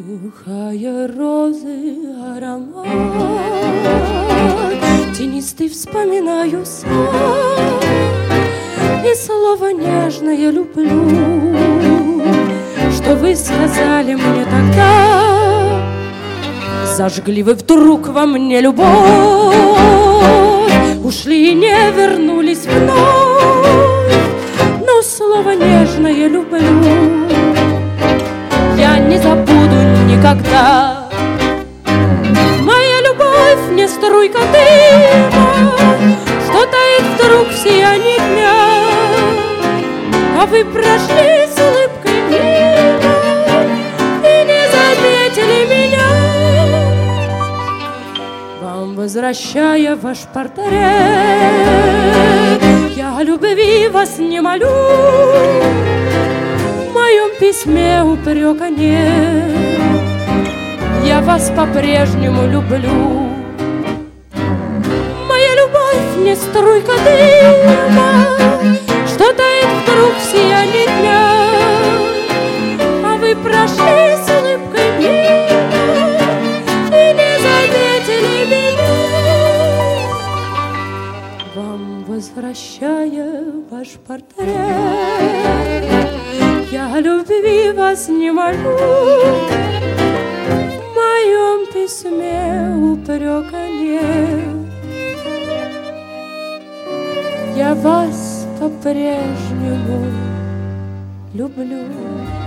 Вдыхая розы аромат, тенистый вспоминаю сад, и слово нежное люблю, что вы сказали мне тогда. Зажгли вы вдруг во мне любовь, ушли и не вернулись вновь, но слово нежное люблю я не забуду никогда. Моя любовь не струйка дыма, что таит вдруг в сиянии дня, а вы прошли с улыбкой мимо и не заметили меня. Вам возвращая ваш портрет, я о любви вас не молю, в моем письме упрека нет, я вас по-прежнему люблю. Моя любовь не струйка дыма, что таит вдруг в сиянии дня, а вы прошли с улыбкой мимо и не заметили меня. Вам возвращая ваш портрет, я о любви вас не молю, в моем письме упрека нет, я вас по-прежнему люблю.